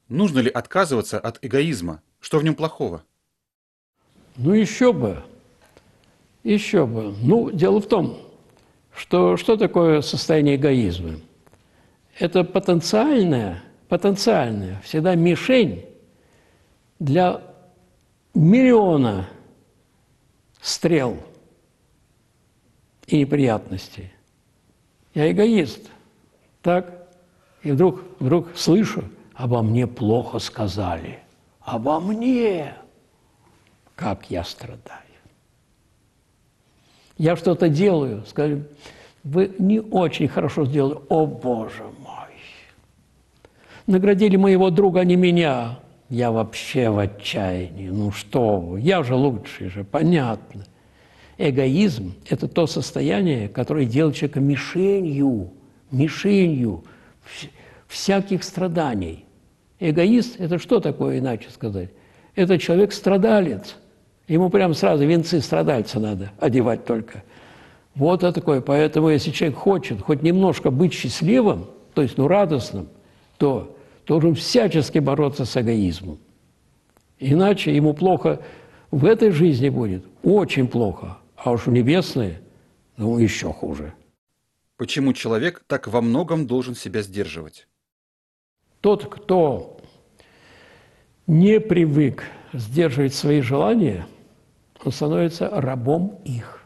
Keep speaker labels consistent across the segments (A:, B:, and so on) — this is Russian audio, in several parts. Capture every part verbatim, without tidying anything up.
A: Нужно ли отказываться от эгоизма? Что в нем плохого?
B: Ну, еще бы, еще бы. Ну, дело в том, что что такое состояние эгоизма? Это потенциальная, потенциальная всегда мишень для миллиона стрел и неприятностей. Я эгоист, так? И вдруг, вдруг слышу, обо мне плохо сказали. Обо мне! Как я страдаю. Я что-то делаю, скажем, вы не очень хорошо сделали. О, Боже мой! Наградили моего друга, а не меня. Я вообще в отчаянии. Ну что вы, я же лучший же, понятно. Эгоизм – это то состояние, которое делает человека мишенью, мишенью всяких страданий. Эгоист – это что такое, иначе сказать? Это человек-страдалец. Ему прямо сразу венцы страдальца надо одевать только. Вот это такое. Поэтому, если человек хочет хоть немножко быть счастливым, то есть ну, радостным, то должен всячески бороться с эгоизмом. Иначе ему плохо в этой жизни будет, очень плохо. А уж в небесной, ну, еще хуже.
A: Почему человек так во многом должен себя сдерживать?
B: Тот, кто не привык сдерживать свои желания, он становится рабом их.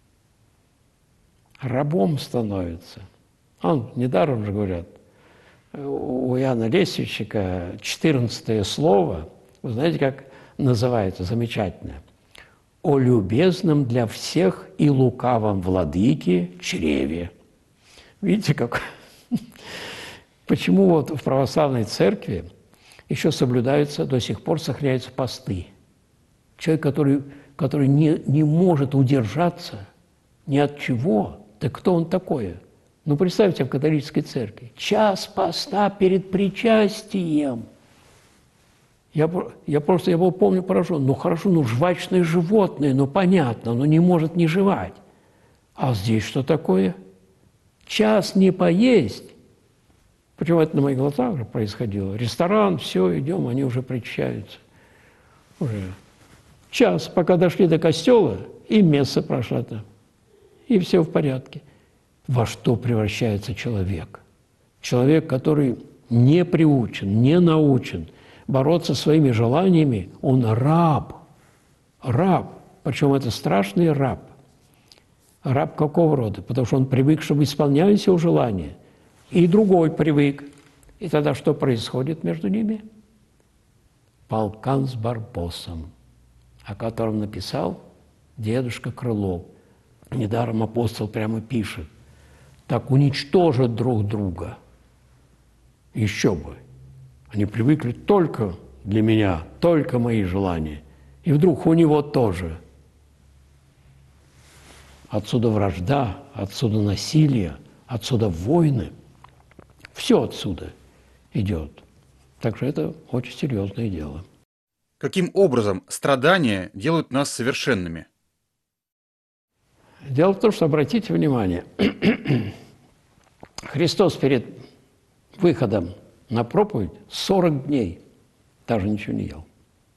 B: Рабом становится. Он, недаром же говорят, у Иоанна Лесвичника четырнадцатое слово, вы знаете, как называется, замечательно. «О любезном для всех и лукавом владыке чреве». Видите, как? Почему вот в православной церкви еще соблюдаются, до сих пор сохраняются посты? Человек, который, который не, не может удержаться ни от чего, так кто он такой? Ну, представьте, в католической церкви час поста перед причастием. Я, я просто, я был, помню, поражен. Ну, хорошо, ну, жвачное животное, ну, понятно, но не может не жевать. А здесь что такое? Час не поесть. Причем это на моих глазах уже происходило. Ресторан, все, идем, они уже причащаются. Уже час, пока дошли до костела, и месса прошла там. И все в порядке. Во что превращается человек? Человек, который не приучен, не научен бороться своими желаниями, он раб. Раб. Причем это страшный раб. Раб какого рода? Потому что он привык, чтобы исполнялись его желания. И другой привык. И тогда что происходит между ними? Полкан с Барбосом, о котором написал дедушка Крылов. Недаром апостол прямо пишет. Так уничтожат друг друга. Еще бы. Они привыкли только для меня, только мои желания. И вдруг у него тоже. Отсюда вражда, отсюда насилие, отсюда войны. Все отсюда идет. Так что это очень серьезное дело.
A: Каким образом страдания делают нас совершенными?
B: Дело в том, что, обратите внимание, Христос перед выходом на проповедь сорок дней даже ничего не ел.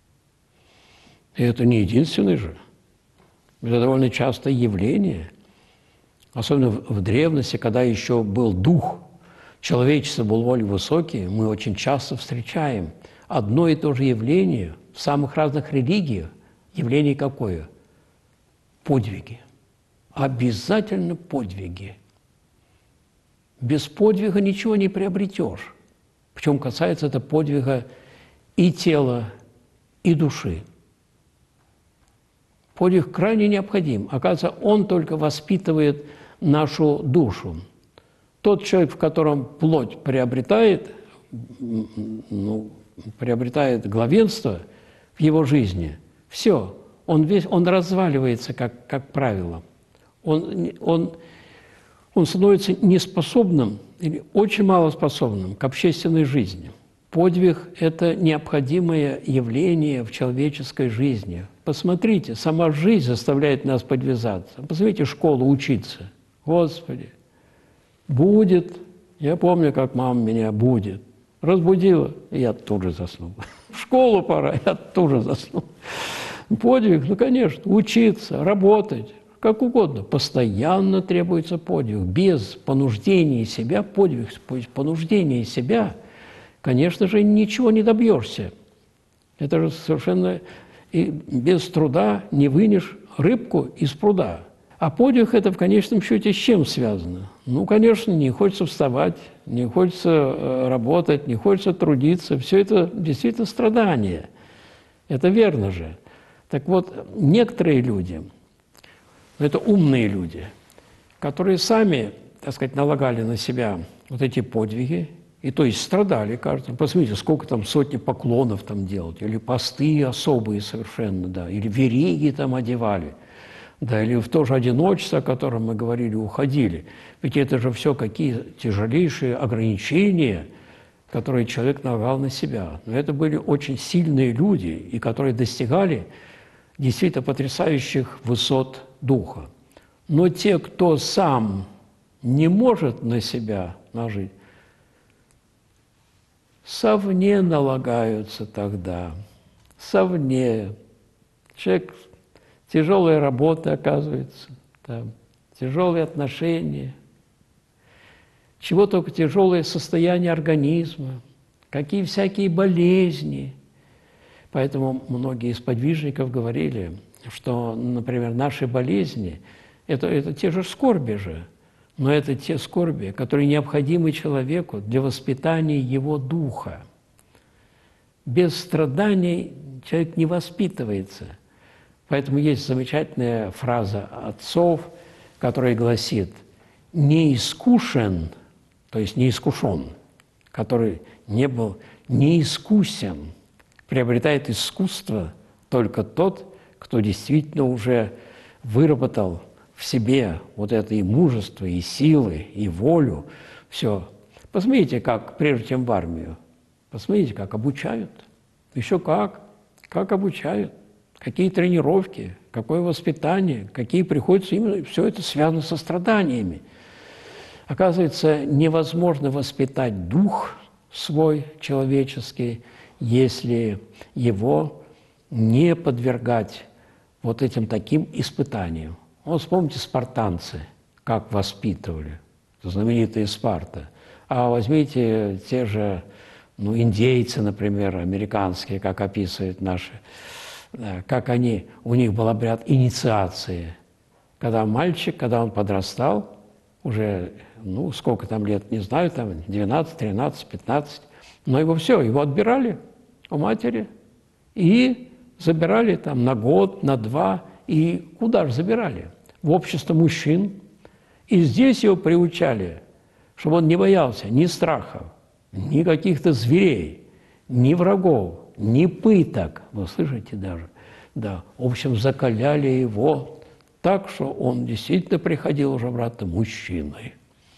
B: И это не единственный же. Это довольно частое явление, особенно в древности, когда еще был дух, человечество был более высокий, мы очень часто встречаем одно и то же явление в самых разных религиях. Явление какое? Подвиги. Обязательно подвиги. Без подвига ничего не приобретешь. Причем касается это подвига и тела, и души. Подвиг крайне необходим. Оказывается, он только воспитывает нашу душу. Тот человек, в котором плоть приобретает, ну, приобретает главенство в его жизни, все, он, весь, он разваливается, как, как правило. Он, он, он становится неспособным или очень малоспособным к общественной жизни. Подвиг – это необходимое явление в человеческой жизни. Посмотрите, сама жизнь заставляет нас подвязаться. Посмотрите, школу учиться. Господи, будет, я помню, как мама меня будет. разбудила, и я тут же заснул. В школу пора, я тут же заснул. Подвиг, ну, конечно, учиться, работать, как угодно. Постоянно требуется подвиг. Без понуждения себя, подвиг, понуждения себя, конечно же, ничего не добьешься. Это же совершенно... И без труда не вынешь рыбку из пруда. А подвиг – это в конечном счете с чем связано? Ну, конечно, не хочется вставать, не хочется работать, не хочется трудиться. Все это действительно страдание. Это верно же. Так вот, некоторые люди, это умные люди, которые сами, так сказать, налагали на себя вот эти подвиги, и то есть страдали, кажется. Посмотрите, сколько там сотни поклонов там делать, или посты особые совершенно, да, или вериги там одевали, да, или в то же одиночество, о котором мы говорили, уходили. Ведь это же все какие тяжелейшие ограничения, которые человек налагал на себя. Но это были очень сильные люди, и которые достигали действительно потрясающих высот духа. Но те, кто сам не может на себя нажить, совне налагаются тогда, совне. Человек, тяжелая работа, оказывается, там, тяжелые отношения, чего только тяжелое состояние организма, какие всякие болезни. Поэтому многие из подвижников говорили, что, например, наши болезни – это, это те же скорби же, но это те скорби, которые необходимы человеку для воспитания его духа. Без страданий человек не воспитывается. Поэтому есть замечательная фраза отцов, которая гласит: «Не искушен», то есть не искушен, который не был неискусен, приобретает искусство только тот, кто действительно уже выработал в себе вот это и мужество, и силы, и волю, все. Посмотрите, как, прежде чем в армию, посмотрите, как обучают. Еще как, как обучают, какие тренировки, какое воспитание, какие приходится именно, все это связано со страданиями. Оказывается, невозможно воспитать дух свой человеческий, если его не подвергать вот этим таким испытаниям. Вот вспомните спартанцы, как воспитывали, знаменитые Спарта. А возьмите те же ну, индейцы, например, американские, как описывают наши, как они, у них был обряд инициации. Когда мальчик, когда он подрастал, уже, ну, сколько там лет, не знаю, там двенадцать, тринадцать, пятнадцать, но его все, его отбирали у матери и забирали там на год, на два, и куда же забирали? В общество мужчин. И здесь его приучали, чтобы он не боялся ни страхов, ни каких-то зверей, ни врагов, ни пыток. Вы слышите даже? Да. В общем, закаляли его так, что он действительно приходил уже обратно мужчиной.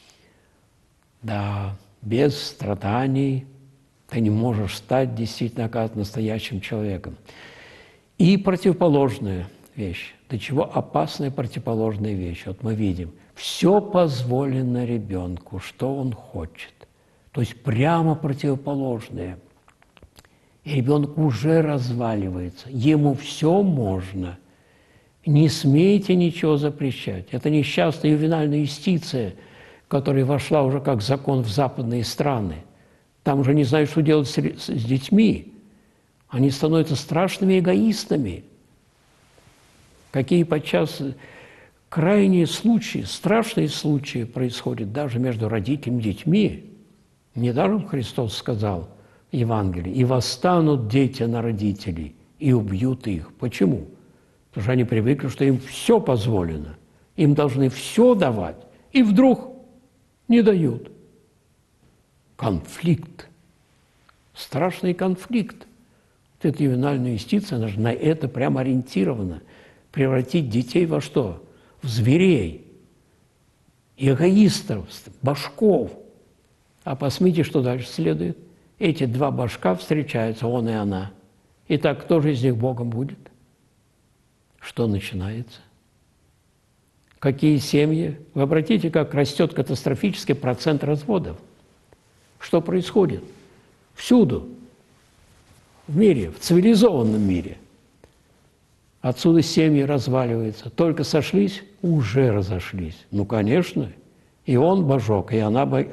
B: Да, без страданий ты не можешь стать действительно, оказывается, настоящим человеком. И противоположная вещь. До чего опасная противоположная вещь. Вот мы видим, все позволено ребенку, что он хочет. То есть прямо противоположное. И ребенок уже разваливается. Ему все можно. Не смейте ничего запрещать. Это несчастная ювенальная юстиция, которая вошла уже как закон в западные страны. Там уже не знают, что делать с, с детьми. Они становятся страшными эгоистами. Какие подчас крайние случаи, страшные случаи происходят даже между родителями и детьми. Недаром Христос сказал в Евангелии: «И восстанут дети на родителей, и убьют их». Почему? Потому что они привыкли, что им все позволено. Им должны все давать, и вдруг не дают. Конфликт. Страшный конфликт. Вот эта ювенальная юстиция, она же на это прямо ориентирована. Превратить детей во что? В зверей, эгоистов, башков. А посмотрите, что дальше следует. Эти два башка встречаются, он и она. Итак, кто же из них Богом будет? Что начинается? Какие семьи? Вы обратите, как растет катастрофический процент разводов. Что происходит? Всюду. В мире, в цивилизованном мире. Отсюда семьи разваливаются. Только сошлись, уже разошлись. Ну, конечно. И он божок, и она, бо...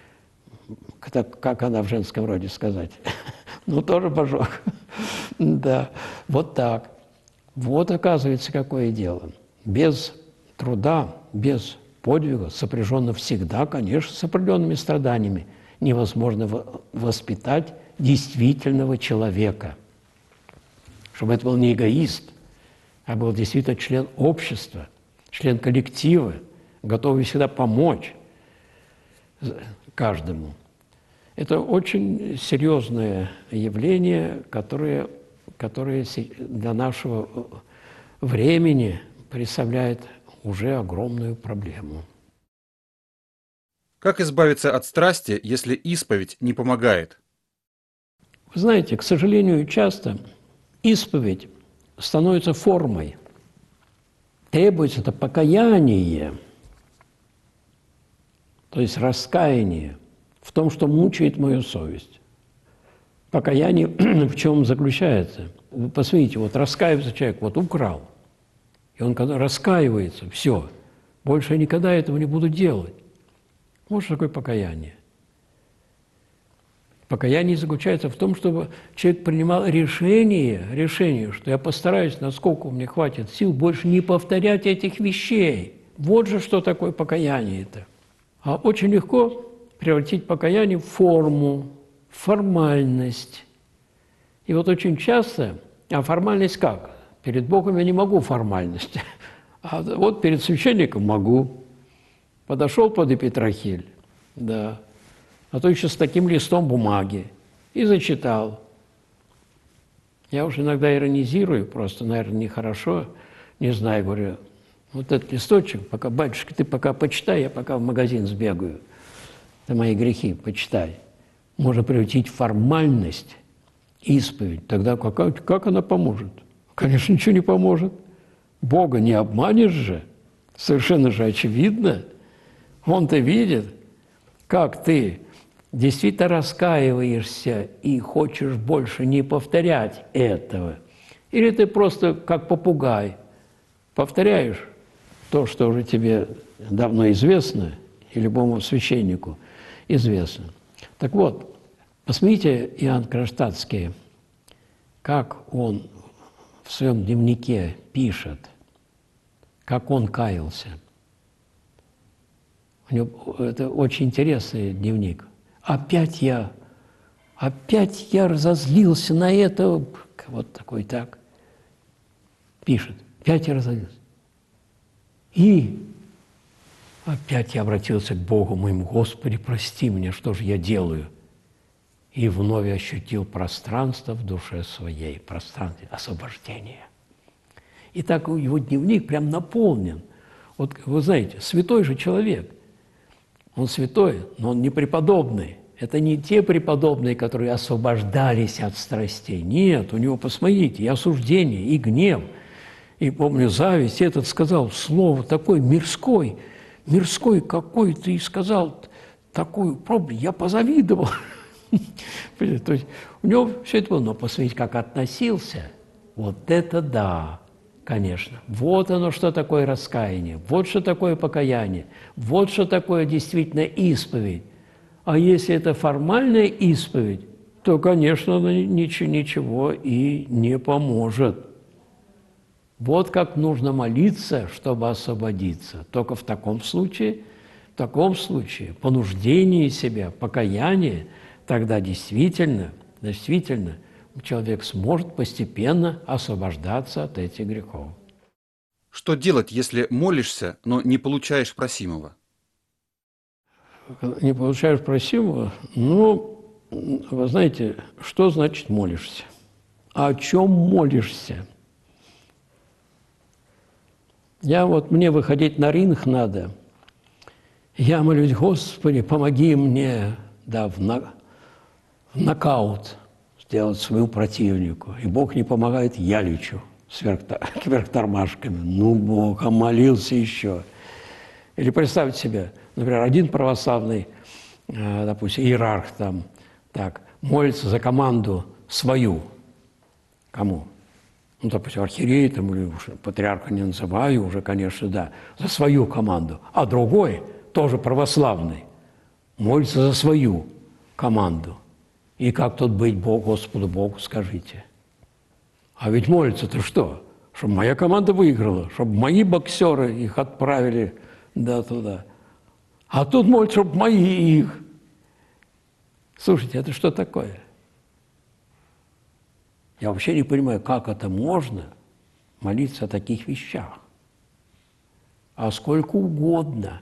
B: как она в женском роде сказать? Ну, тоже божок. Да, вот так. Вот, оказывается, какое дело. Без труда, без подвига, сопряженно всегда, конечно, с определенными страданиями, невозможно воспитать действительного человека. Чтобы это был не эгоист, а был действительно член общества, член коллектива, готовый всегда помочь каждому. Это очень серьезное явление, которое, которое для нашего времени представляет уже огромную проблему.
A: Как избавиться от страсти, если исповедь не помогает?
B: Вы знаете, к сожалению, часто исповедь становится формой. Требуется это покаяние, то есть раскаяние в том, что мучает мою совесть. Покаяние в чем заключается? Вы посмотрите, вот раскаивается человек, вот украл, и он когда раскаивается, все, больше я никогда этого не буду делать. Вот что такое покаяние. Покаяние заключается в том, чтобы человек принимал решение, решение, что я постараюсь, насколько мне хватит сил, больше не повторять этих вещей. Вот же что такое покаяние-то. А очень легко превратить покаяние в форму, в формальность. И вот очень часто, а формальность как? Перед Богом я не могу формальность, а вот перед священником могу. Подошел под эпитрахиль, да, а то еще с таким листом бумаги, и зачитал. Я уж иногда иронизирую, просто, наверное, нехорошо, не знаю, говорю, вот этот листочек, пока, батюшка, ты пока почитай, я пока в магазин сбегаю, ты мои грехи почитай. Можно превратить в формальность, исповедь, тогда какая, как она поможет? Конечно, ничего не поможет. Бога не обманешь же, совершенно же очевидно. Он-то видит, как ты действительно раскаиваешься и хочешь больше не повторять этого. Или ты просто как попугай повторяешь то, что уже тебе давно известно, и любому священнику известно. Так вот, посмотрите, Иоанн Кронштадтский, как он в своем дневнике пишет, как он каялся. У него, это очень интересный дневник. Опять я, опять я разозлился на это, вот такой так, пишет, опять я разозлился. И опять я обратился к Богу моему, Господи, прости меня, что же я делаю? И вновь ощутил пространство в душе своей, пространство освобождения. И так его дневник прям наполнен. Вот вы знаете, святой же человек. Он святой, но он не преподобный. Это не те преподобные, которые освобождались от страстей. Нет, у него, посмотрите, и осуждение, и гнев, и, помню, зависть. Этот сказал слово такое мирской, мирской какой ты, и сказал такую проблему. Я позавидовал. То есть у него все это было. Но посмотрите, как относился. Вот это да. Конечно. Вот оно, что такое раскаяние, вот что такое покаяние, вот что такое действительно исповедь. А если это формальная исповедь, то, конечно, она ничего, ничего и не поможет. Вот как нужно молиться, чтобы освободиться. Только в таком случае, в таком случае, понуждение себя, покаяние, тогда действительно, действительно, человек сможет постепенно освобождаться от этих грехов.
A: Что делать, если молишься, но не получаешь просимого?
B: Не получаешь просимого? Ну, вы знаете, что значит молишься? О чем молишься? Я вот, мне выходить на ринг надо. Я молюсь, Господи, помоги мне, да, в, на, в нокаут сделать своему противнику. И Бог не помогает, я лечу кверх тормашками. Ну, Бог, а молился еще. Или представьте себе, например, один православный, допустим, иерарх там, так, молится за команду свою. Кому? Ну, допустим, архиерей там, или уж патриарха не называю уже, конечно, да, за свою команду. А другой, тоже православный, молится за свою команду. И как тут быть Бог, Господу Богу, скажите? А ведь молится-то что? Чтобы моя команда выиграла, чтобы мои боксеры их отправили да, туда. А тут молится, чтобы мои их. Слушайте, это что такое? Я вообще не понимаю, как это можно молиться о таких вещах. А сколько угодно.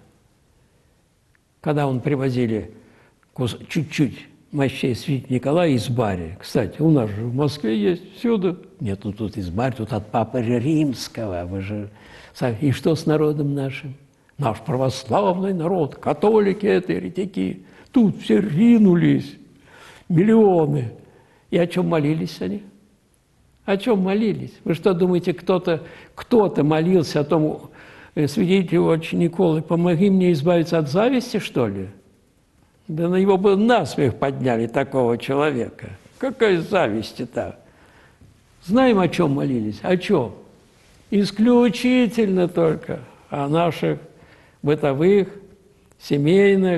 B: Когда он привозили чуть-чуть мощей святителя Николая из Бари. Кстати, у нас же в Москве есть всюду. Нет, ну тут из Бари, тут от Папы Римского. Вы же... И что с народом нашим? Наш православный народ, католики это, еретики. Тут все ринулись, миллионы. И о чем молились они? О чем молились? Вы что думаете, кто-то кто-то молился о том, святителю отче Николы, помоги мне избавиться от зависти, что ли? Да на его бы насмех подняли такого человека. Какая зависть-то? Знаем, о чем молились? О чем? Исключительно только о наших бытовых, семейных,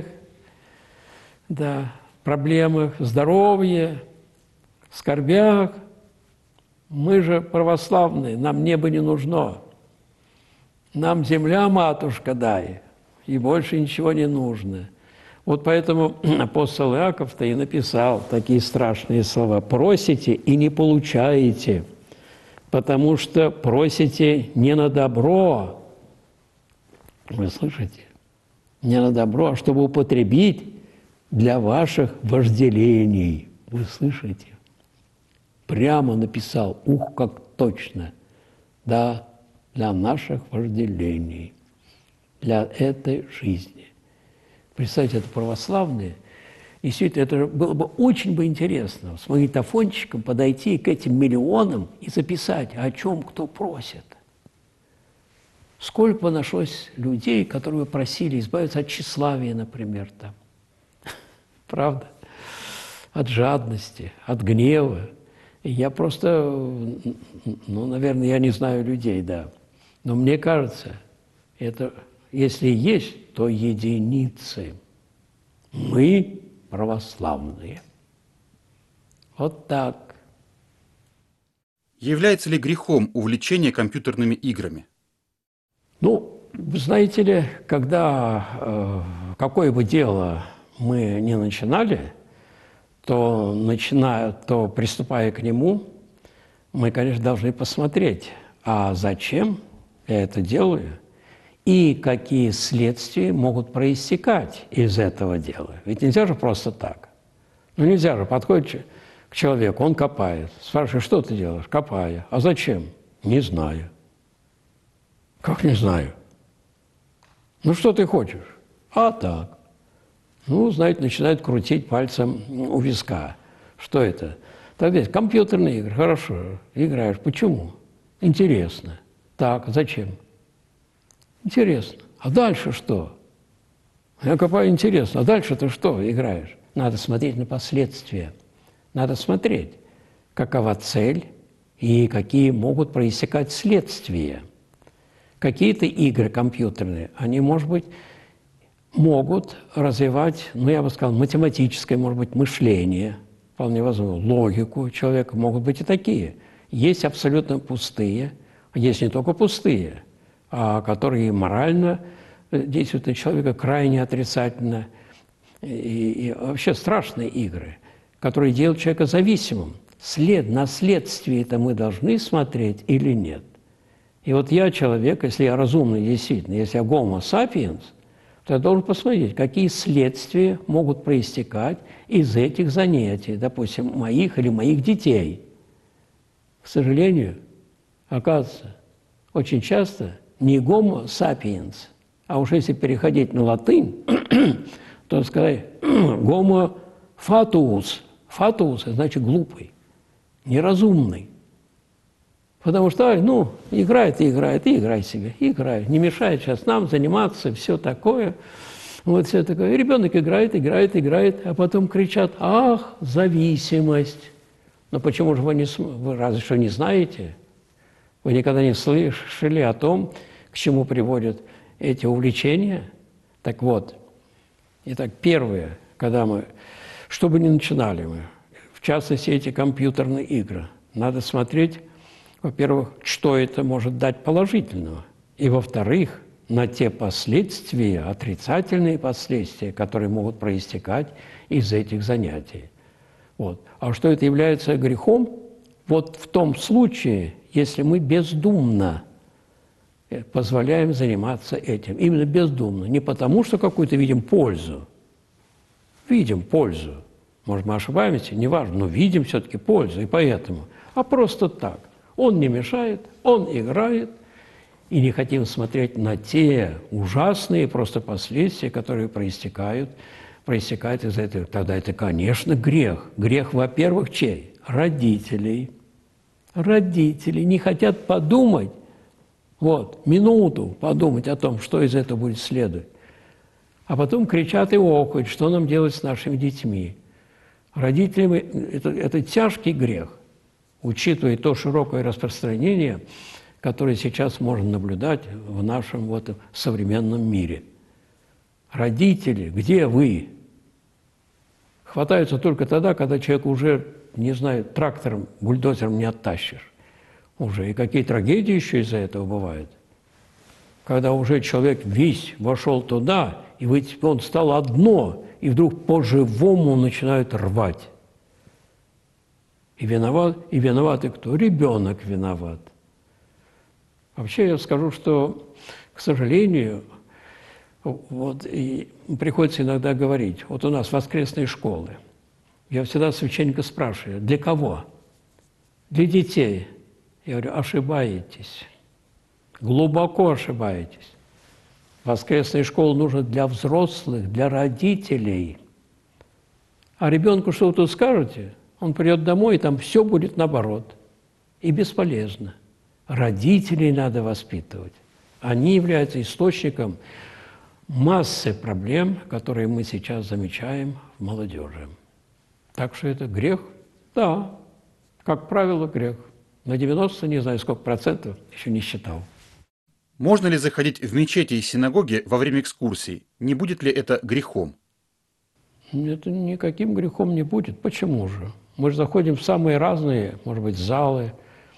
B: да, проблемах, здоровье, скорбях. Мы же православные, нам небо не нужно. Нам земля, матушка, дай, и больше ничего не нужно. Вот поэтому апостол Иаков-то и написал такие страшные слова. «Просите и не получаете, потому что просите не на добро». Вы слышите? Не на добро, а чтобы употребить для ваших вожделений. Вы слышите? Прямо написал, ух, как точно, да, для наших вожделений, для этой жизни. Представьте, это православные, и все это, это было бы очень бы интересно с магнитофончиком подойти к этим миллионам и записать, о чем кто просит. Сколько бы нашлось людей, которые бы просили избавиться от тщеславия, например, там. Правда? От жадности, от гнева. И я просто, ну, наверное, я не знаю людей, да. Но мне кажется, это, если есть, то единицы. Мы православные. Вот так.
A: Является ли грехом увлечение компьютерными играми?
B: Ну, знаете ли, когда э, какое бы дело мы ни начинали, то, начиная, то приступая к нему, мы, конечно, должны посмотреть, а зачем я это делаю, и какие следствия могут проистекать из этого дела. Ведь нельзя же просто так. Ну, нельзя же, подходит к человеку, он копает, спрашивает, что ты делаешь? Копаю. А зачем? Не знаю. Как не знаю? Ну, что ты хочешь? А так. Ну, знаете, начинает крутить пальцем у виска. Что это? Тогда есть компьютерные игры. Хорошо, играешь. Почему? Интересно. Так, зачем? Интересно. А дальше что? Я копаю, интересно. А дальше ты что играешь? Надо смотреть на последствия. Надо смотреть, какова цель и какие могут проистекать следствия. Какие-то игры компьютерные, они, может быть, могут развивать, ну, я бы сказал, математическое, может быть, мышление, вполне возможно, логику человека, могут быть и такие. Есть абсолютно пустые, есть не только пустые, а которые морально действуют на человека крайне отрицательно. И, и вообще страшные игры, которые делают человека зависимым. След, на следствие-то мы должны смотреть или нет? И вот я человек, если я разумный действительно, если я гомо сапиенс, то я должен посмотреть, какие следствия могут проистекать из этих занятий, допустим, моих или моих детей. К сожалению, оказывается, очень часто не гомо сапиенс, а уж если переходить на латынь, то сказать гомо фатуус. Фатуус – значит глупый, неразумный. Потому что, ну, играет и играет, и играй себе, играй. Не мешает сейчас нам заниматься, все такое. Вот все такое. И ребенок играет, играет, играет, а потом кричат: ах, зависимость. Но почему же вы, не, вы разве что не знаете? Вы никогда не слышали о том, к чему приводят эти увлечения? Так вот, итак, первое, когда мы, что бы ни начинали мы, в частности, эти компьютерные игры, надо смотреть, во-первых, что это может дать положительного, и, во-вторых, на те последствия, отрицательные последствия, которые могут проистекать из этих занятий. Вот. А что это является грехом? Вот в том случае, если мы бездумно позволяем заниматься этим. Именно бездумно. Не потому, что какую-то видим пользу. Видим пользу. Может, мы ошибаемся, неважно, но видим все-таки пользу, и поэтому. А просто так. Он не мешает, он играет, и не хотим смотреть на те ужасные просто последствия, которые проистекают, проистекают из этого. Тогда это, конечно, грех. Грех, во-первых, чей? Родителей. Родители не хотят подумать, вот, минуту подумать о том, что из этого будет следовать. А потом кричат и охают, что нам делать с нашими детьми. Родителям это, это тяжкий грех, учитывая то широкое распространение, которое сейчас можно наблюдать в нашем вот современном мире. Родители, где вы? Хватаются только тогда, когда человек уже, не знаю, трактором, бульдозером не оттащишь. Уже и какие трагедии еще из-за этого бывают. Когда уже человек весь вошел туда, и он стал одно, и вдруг по-живому начинают рвать. И виноват, и виноваты кто? Ребенок виноват. Вообще я скажу, что, к сожалению, вот, и приходится иногда говорить, вот у нас воскресные школы. Я всегда священника спрашиваю: для кого? Для детей. Я говорю: ошибаетесь, глубоко ошибаетесь. Воскресная школа нужна для взрослых, для родителей. А ребенку что вы тут скажете? Он придет домой, и там все будет наоборот. И бесполезно. Родителей надо воспитывать. Они являются источником массы проблем, которые мы сейчас замечаем в молодежи. Так что это грех? Да, как правило, грех. На девяносто, не знаю сколько процентов, еще не считал.
A: Можно ли заходить в мечети и синагоги во время экскурсий? Не будет ли это грехом?
B: Это никаким грехом не будет. Почему же? Мы же заходим в самые разные, может быть, залы,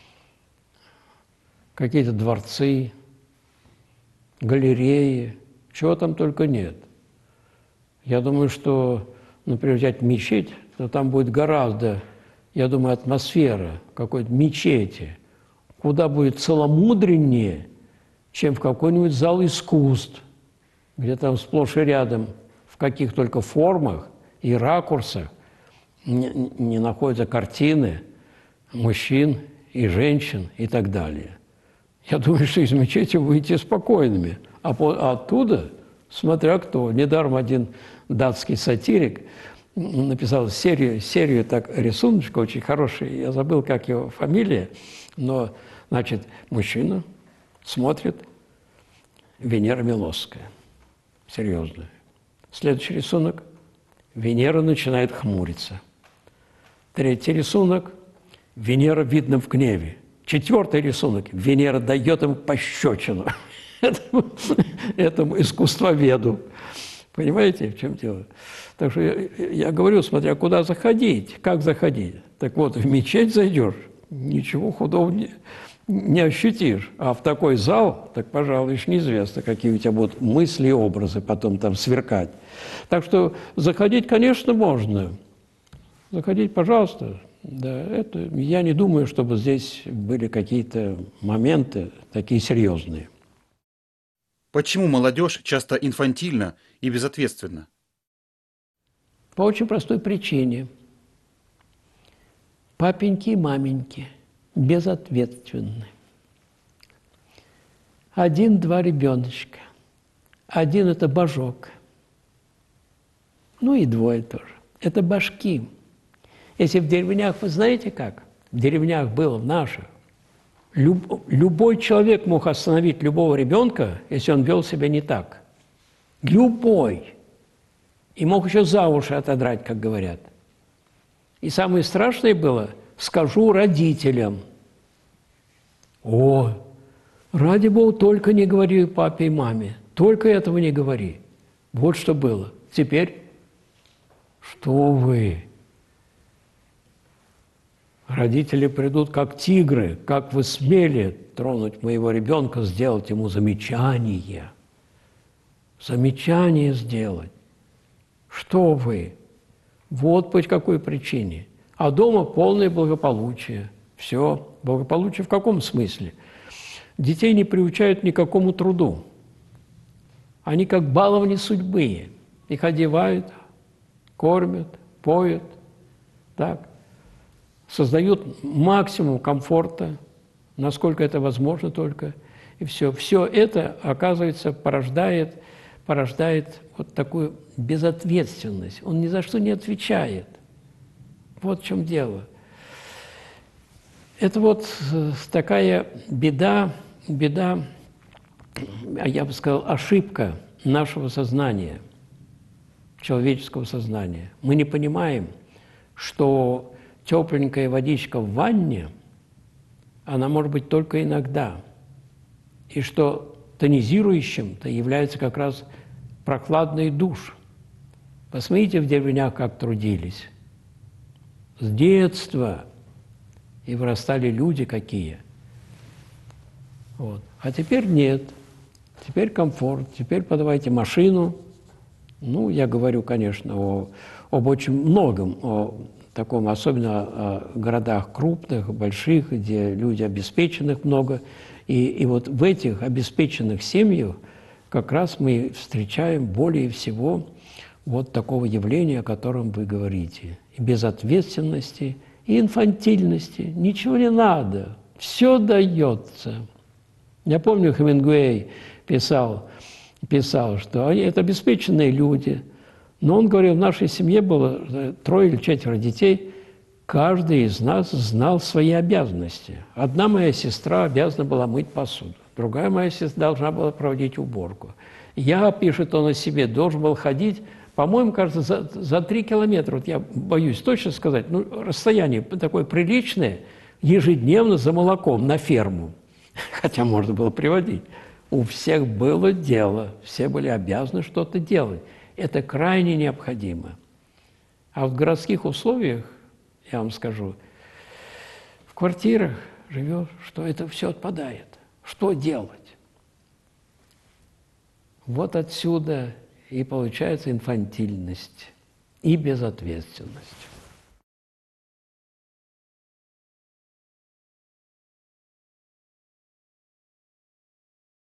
B: какие-то дворцы, галереи, чего там только нет. Я думаю, что, например, взять мечеть, то там будет гораздо, я думаю, атмосфера какой-то мечети, куда будет целомудреннее, чем в какой-нибудь зал искусств, где там сплошь и рядом в каких только формах и ракурсах не, не находятся картины мужчин и женщин и так далее. Я думаю, что из мечети выйти спокойными, а, по, а оттуда, смотря кто. Недаром один датский сатирик написал серию, серию так, рисуночка очень хороший, я забыл, как его фамилия, но, значит, мужчина смотрит, Венера Милосская, серьезно. Следующий рисунок, Венера начинает хмуриться. Третий рисунок, Венера видно в гневе. Четвертый рисунок, Венера дает ему пощечину, этому, этому искусствоведу. Понимаете, в чем дело? Так что я, я говорю, смотря куда заходить, как заходить. Так вот, в мечеть зайдешь, ничего худого не, не ощутишь. А в такой зал, так, пожалуй, еще неизвестно, какие у тебя будут мысли и образы потом там сверкать. Так что заходить, конечно, можно. Заходить, пожалуйста. Да, это, я не думаю, чтобы здесь были какие-то моменты такие серьезные.
A: Почему молодежь часто инфантильна и безответственна?
B: По очень простой причине. Папеньки и маменьки безответственны. Один-два ребеночка. Один – это божок. Ну и двое тоже. Это башки. Если в деревнях, вы знаете как? В деревнях было, в наших. Люб, любой человек мог остановить любого ребенка, если он вел себя не так. Любой. И мог еще за уши отодрать, как говорят. И самое страшное было, скажу родителям. О, ради Бога, только не говори папе и маме. Только этого не говори. Вот что было. Теперь, что вы? Родители придут как тигры, как вы смели тронуть моего ребенка, сделать ему замечание. Замечание сделать. Что вы? Вот по какой причине. А дома полное благополучие. Все. Благополучие в каком смысле? Детей не приучают ни к какому труду. Они как баловни судьбы. Их одевают, кормят, поют. Так. Создают максимум комфорта, насколько это возможно только. И все. Все это, оказывается, порождает, порождает вот такую безответственность. Он ни за что не отвечает. Вот в чем дело. Это вот такая беда, беда, я бы сказал, ошибка нашего сознания, человеческого сознания. Мы не понимаем, что тепленькая водичка в ванне, она может быть только иногда. И что тонизирующим-то является как раз прохладный душ. Посмотрите в деревнях, как трудились. С детства. И вырастали люди какие. Вот. А теперь нет. Теперь комфорт. Теперь подавайте машину. Ну, я говорю, конечно, о, об очень многом, о таком, особенно о городах крупных, больших, где люди обеспеченных много. И, и вот в этих обеспеченных семьях как раз мы встречаем более всего вот такого явления, о котором вы говорите. И безответственности, и инфантильности. Ничего не надо. Все дается. Я помню, Хемингуэй писал, писал, что это обеспеченные люди. Но он говорил, в нашей семье было трое или четверо детей. Каждый из нас знал свои обязанности. Одна моя сестра обязана была мыть посуду. Другая моя сестра должна была проводить уборку. Я, пишет он о себе, должен был ходить, по-моему, кажется, за, за три километра, вот я боюсь точно сказать, ну, расстояние такое приличное, ежедневно за молоком на ферму. Хотя можно было приводить. У всех было дело, все были обязаны что-то делать. Это крайне необходимо. А в городских условиях, я вам скажу, в квартирах живешь, что это все отпадает. Что делать? Вот отсюда и получается инфантильность и безответственность.